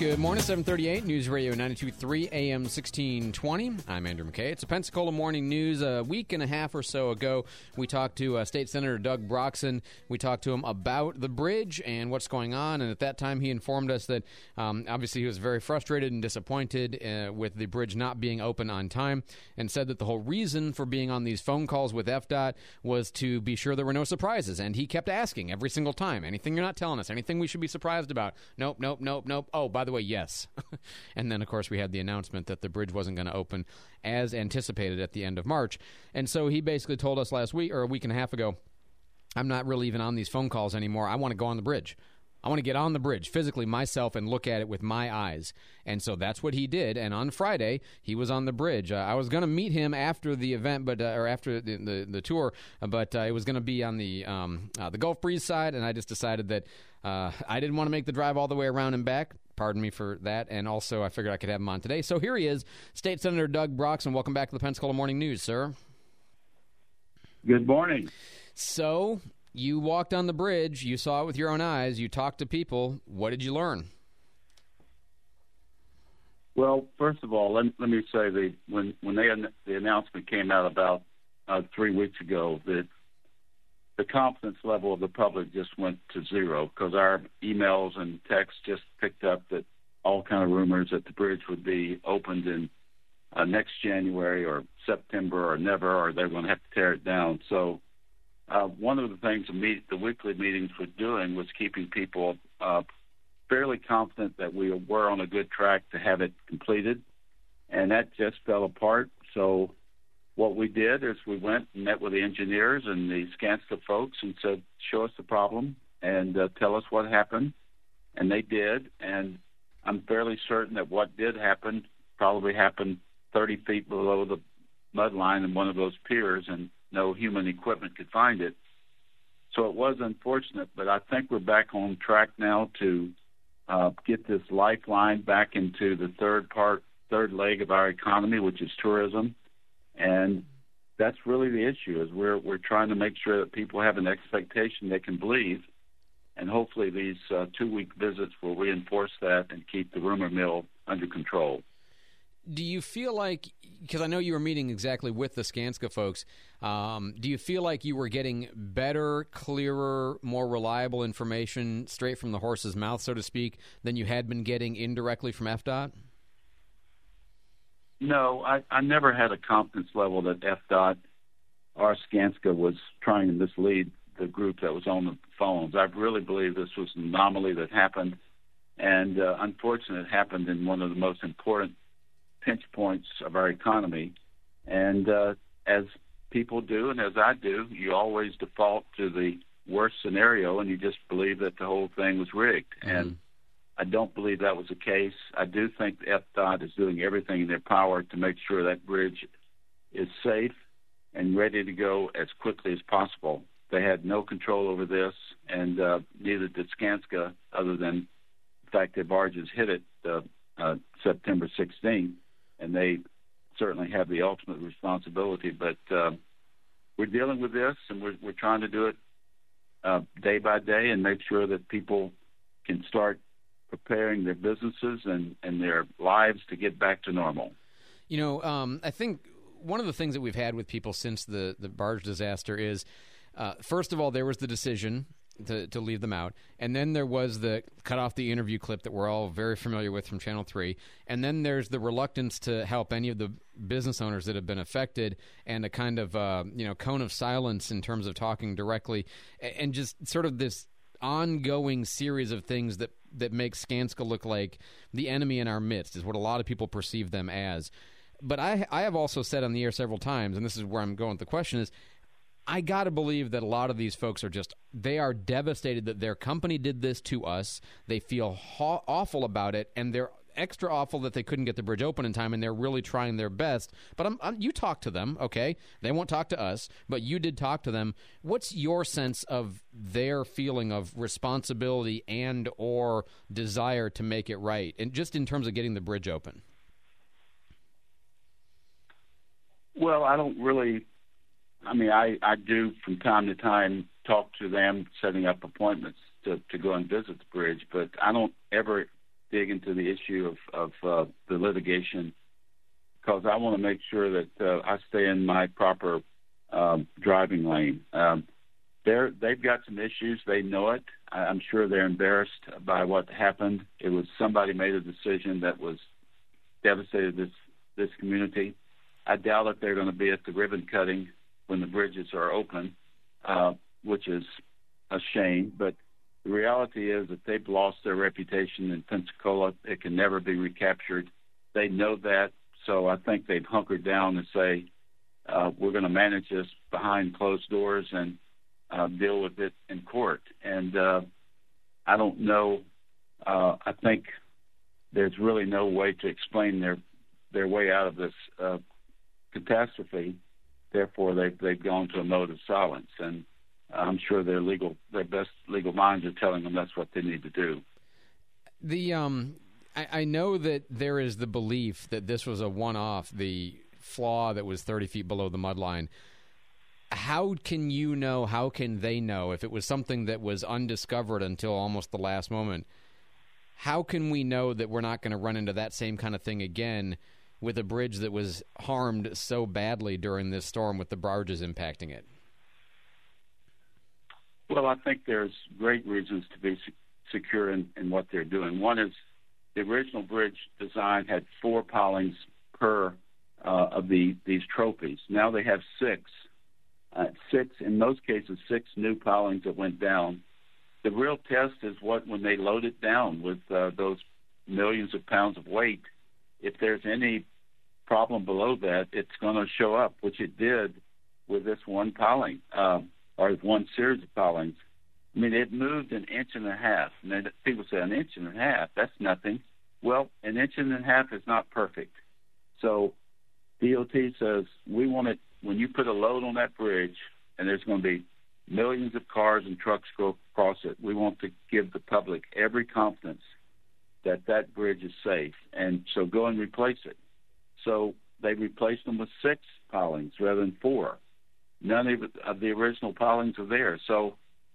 Good morning, 738, News Radio 92.3 AM 1620. I'm Andrew McKay. It's a Pensacola Morning News. A week and a half or so ago, we talked to State Senator Doug Broxson. We talked to him about the bridge and what's going on, and at that time he informed us that obviously he was very frustrated and disappointed with the bridge not being open on time, and said that the whole reason for being on these phone calls with FDOT was to be sure there were no surprises, and he kept asking every single time, anything you're not telling us, anything we should be surprised about? Nope. Oh, by the way, yes. And then, of course, we had the announcement that the bridge wasn't going to open as anticipated at the end of March. And so he basically told us last week, or a week and a half ago, I'm not really even on these phone calls anymore. I want to go on the bridge. I want to get on the bridge physically myself and look at it with my eyes. And so that's what he did. And on Friday, he was on the bridge. I was going to meet him after the event, but or after the tour, but it was going to be on the Gulf Breeze side, and I just decided that I didn't want to make the drive all the way around and back. Pardon me for that. And also, I figured I could have him on today. So here he is, State Senator Doug Broxson. Welcome back to the Pensacola Morning News, sir. Good morning. So you walked on the bridge. You saw it with your own eyes. You talked to people. What did you learn? Well, first of all, let me say when the announcement came out about 3 weeks ago, that the confidence level of the public just went to zero, because our emails and texts just picked up that all kind of rumors that the bridge would be opened in next January or September or never, or they're going to have to tear it down. So one of the things the weekly meetings were doing was keeping people fairly confident that we were on a good track to have it completed, and that just fell apart. So what we did is we went and met with the engineers and the Skanska folks and said, show us the problem and tell us what happened. And they did, and I'm fairly certain that what did happen probably happened 30 feet below the mud line in one of those piers, and no human equipment could find it. So it was unfortunate, but I think we're back on track now to get this lifeline back into the third leg of our economy, which is tourism. And that's really the issue, is we're trying to make sure that people have an expectation they can believe, and hopefully these 2-week visits will reinforce that and keep the rumor mill under control. Do you feel like, because I know you were meeting exactly with the Skanska folks, do you feel like you were getting better, clearer, more reliable information straight from the horse's mouth, so to speak, than you had been getting indirectly from FDOT? No, I never had a confidence level that FDOT or Skanska was trying to mislead the group that was on the phones. I really believe this was an anomaly that happened, and unfortunately it happened in one of the most important pinch points of our economy. And as people do, and as I do, you always default to the worst scenario, and you just believe that the whole thing was rigged. Mm-hmm. And I don't believe that was the case. I do think the FDOT is doing everything in their power to make sure that bridge is safe and ready to go as quickly as possible. They had no control over this, and neither did Skanska, other than the fact that barges hit it September 16th, and they certainly have the ultimate responsibility. But we're dealing with this, and we're trying to do it day by day and make sure that people can start preparing their businesses and their lives to get back to normal. You know, I think one of the things that we've had with people since the barge disaster is, first of all, there was the decision to leave them out, and then there was the cut off the interview clip that we're all very familiar with from Channel 3, and then there's the reluctance to help any of the business owners that have been affected, and a kind of cone of silence in terms of talking directly, and just sort of this ongoing series of things that makes Skanska look like the enemy in our midst, is what a lot of people perceive them as. But I have also said on the air several times, and this is where I'm going with the question, is I got to believe that a lot of these folks they are devastated that their company did this to us. They feel awful about it, and they're extra awful that they couldn't get the bridge open in time, and they're really trying their best. But you talk to them, okay? They won't talk to us, but you did talk to them. What's your sense of their feeling of responsibility and or desire to make it right, and just in terms of getting the bridge open? Well, I don't really – I do from time to time talk to them, setting up appointments to go and visit the bridge, but I don't ever dig into the issue of the litigation, because I want to make sure that I stay in my proper driving lane. They've got some issues. They know it. I'm sure they're embarrassed by what happened. It was somebody made a decision that was devastated this community. I doubt if they're going to be at the ribbon cutting when the bridges are open, which is a shame. But the reality is that they've lost their reputation in Pensacola. It can never be recaptured. They know that, so I think they've hunkered down and say, we're going to manage this behind closed doors and deal with it in court. And I don't know. I think there's really no way to explain their way out of this catastrophe. Therefore, they've gone to a mode of silence, and I'm sure their best legal minds are telling them that's what they need to do. I know that there is the belief that this was a one-off, the flaw that was 30 feet below the mud line. How can you know, how can they know, if it was something that was undiscovered until almost the last moment, how can we know that we're not going to run into that same kind of thing again with a bridge that was harmed so badly during this storm with the barges impacting it? Well, I think there's great reasons to be secure in what they're doing. One is the original bridge design had 4 pilings per of these trophies. Now they have 6. 6, in most cases, 6 new pilings that went down. The real test is when they load it down with those millions of pounds of weight. If there's any problem below that, it's going to show up, which it did with this one piling, or one series of pilings. I mean, it moved 1.5 inches. And people say, 1.5 inches, that's nothing. Well, 1.5 inches is not perfect. So DOT says, we want it, when you put a load on that bridge, and there's going to be millions of cars and trucks go across it, we want to give the public every confidence that that bridge is safe, and so go and replace it. So they replaced them with 6 pilings rather than 4. None of the original pilings are there. So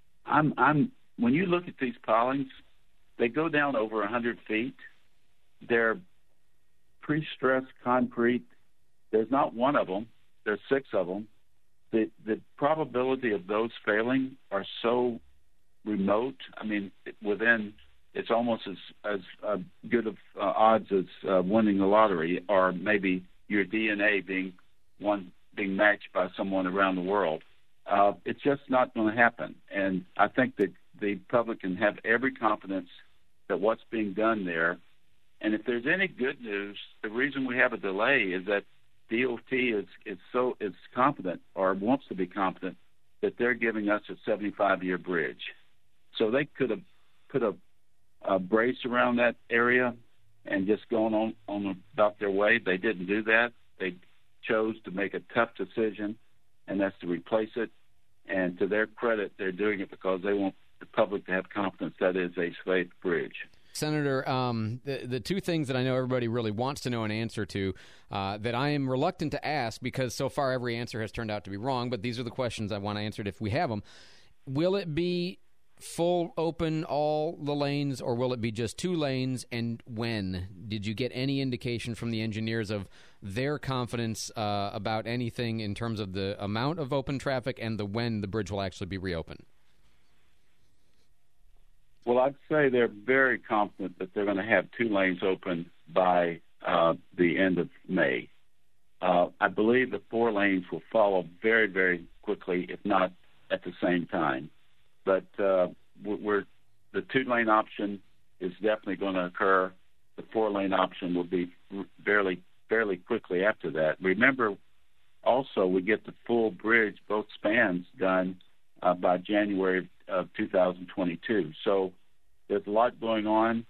when you look at these pilings, they go down over 100 feet. They're pre-stressed concrete. There's not one of them. There's 6 of them. The probability of those failing are so remote. I mean, it's almost as good of odds as winning the lottery, or maybe your DNA being matched by someone around the world. It's just not going to happen. And I think that the public can have every confidence that what's being done there. And if there's any good news, the reason we have a delay is that DOT is confident, or wants to be confident, that they're giving us a 75-year bridge. So they could have put a brace around that area and just gone on about their way. They didn't do that. They chose to make a tough decision, and that's to replace it. And to their credit, they're doing it because they want the public to have confidence that is a safe bridge. Senator, the 2 things that I know everybody really wants to know an answer to that I am reluctant to ask, because so far every answer has turned out to be wrong, but these are the questions I want answered if we have them. Will it be full open, all the lanes, or will it be just 2 lanes, and when? Did you get any indication from the engineers of their confidence about anything in terms of the amount of open traffic and when the bridge will actually be reopened? Well, I'd say they're very confident that they're going to have 2 lanes open by the end of May. I believe the 4 lanes will follow very, very quickly, if not at the same time. But the 2-lane option is definitely going to occur. The 4-lane option will be fairly quickly after that. Remember, also, we get the full bridge, both spans, done by January of 2022. So there's a lot going on.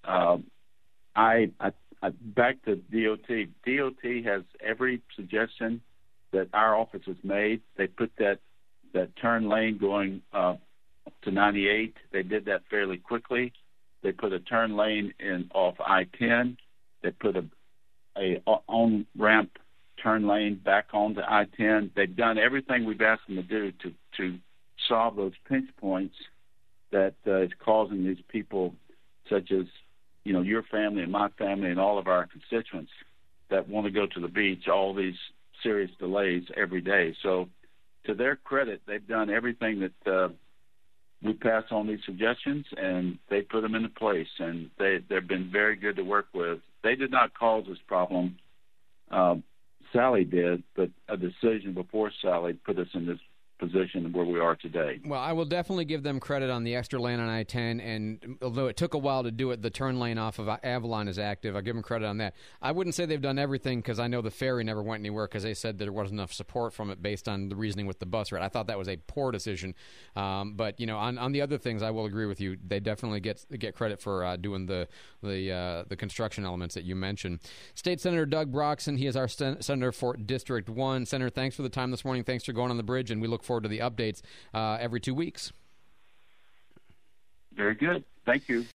Back to DOT. DOT has every suggestion that our office has made. They put that turn lane going to 98. They did that fairly quickly. They put a turn lane off I-10. They put a on-ramp turn lane back onto I-10. They've done everything we've asked them to do to solve those pinch points that is causing these people, such as your family and my family and all of our constituents that want to go to the beach, all these serious delays every day. So to their credit, they've done everything that we pass on these suggestions, and they put them into place, and they've been very good to work with. They did not cause this problem. Sally did, but a decision before Sally put us in this position where we are today. Well, I will definitely give them credit on the extra lane on I-10, and although it took a while to do it, the turn lane off of Avalon is active. I'll give them credit on that. I wouldn't say they've done everything because I know the ferry never went anywhere because they said that there wasn't enough support from it based on the reasoning with the bus route. I thought that was a poor decision. But, on the other things, I will agree with you. They definitely get credit for doing the construction elements that you mentioned. State Senator Doug Broxson, he is our senator for District 1. Senator, thanks for the time this morning. Thanks for going on the bridge, and we look forward to the updates every 2 weeks. Very good. Thank you.